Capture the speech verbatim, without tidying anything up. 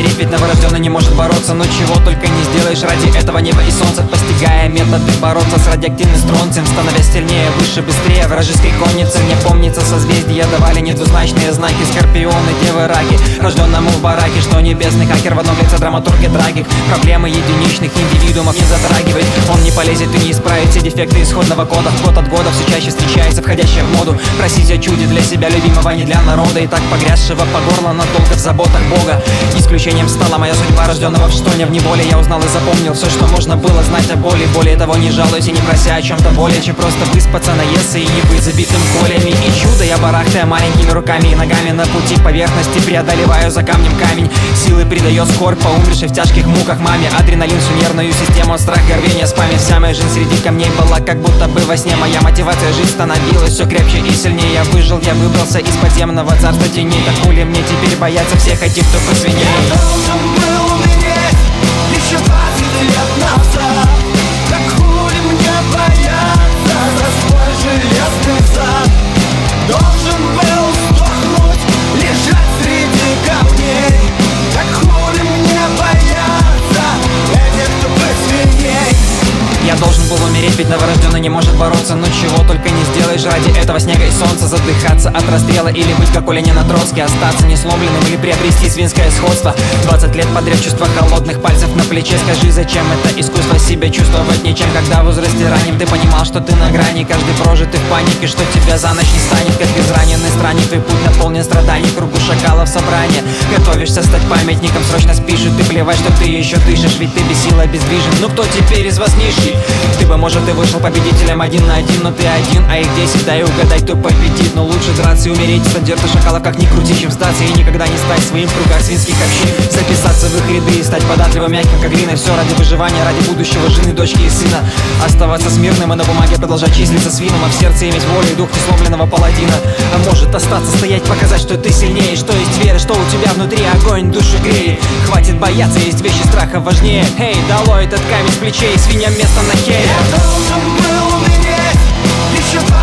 умереть, ведь новорожденный не может бороться. Но чего только не сделаешь ради этого неба и солнца. Постигая методы бороться с радиоактивным стронцием, становясь сильнее, выше, быстрее вражеской конницы. Мне помнится, созвездия давали недвузначные знаки. Скорпионы, девы, раки, рожденному в бараке. Что небесный хакер в одном лице драматурги драгик. Проблемы единичных индивидуумов не затрагивает. Он не полезет и не исправит все дефекты исходного кода. Год от года все чаще встречается входящая в моду просить о чуде для себя любимого, не для народа. И так погрязшего по горло надолго в заботах Бога. Исключением стала моя судьба, рожденного в штоне в неволе. Я узнал и запомнил все, что можно было знать о боли. Более того, не жалуюсь и не прося о чем-то более, чем просто выспаться, наесться и не быть забитым колями. И чудо я барахтая маленькими руками и ногами на пути к поверхности, преодолеваю за камнем камень. Силы придает скорбь по умершей в тяжких муках маме. Адреналин всю нервную систему, страх и рвение спамя. Вся моя жизнь среди камней была как будто бы во сне. Моя мотивация жить становилась все крепче и сильнее. Я выжил, я выбрался из подземного царства теней. Так хули мне теперь бояться всех этих, кто посвинее? Я должен был умереть еще двадцать лет назад. Так хули мне бояться за свой железный зад? Должен был сдохнуть, лежать среди камней. Так хули мне бояться этих, кто посвиней? Я должен был умереть, ведь новорожденный не может бороться. Но чего только не сделаешь ради этого снега и солнца. Задыхаться от расстрела или быть как Оленя на Троцке. Остаться несломленным или приобрести свинское сходство. Двадцать лет подряд чувства холодных пальцев на плече. Скажи, зачем это искусство себя чувствовать ничем? Когда в возрасте раннем ты понимал, что ты на грани. Каждый прожитый в панике, что тебя за ночь не станет. Как безраненный странник, твой путь наполнен страданий. Кругу шакалов собрание. Готовишься стать памятником, срочно спишут. Ты плевать, что ты еще дышишь, ведь ты без силы обездвижен. Ну кто теперь из вас нищий? Ты бы, может, и вышел победителем один на один, но ты один, а их десять, дай угадать, кто победит. Но лучше драться и умереть из надежды шакалов, как ни крути, чем сдаться и никогда не стать своим в кругах свинских общин. Записаться в их ряды и стать податливым, мягким, как глиной. Все ради выживания, ради будущего жены, дочки и сына. Оставаться смирным и на бумаге продолжать числиться свином, а в сердце иметь волю и дух несломленного паладина. А может остаться, стоять, показать, что ты сильнее, что есть вера, что у тебя внутри огонь душу греет. Хватит бояться, есть вещи страха важнее. Эй, долой этот камень с плечей, свиньям место на хере. Я должен был умереть еще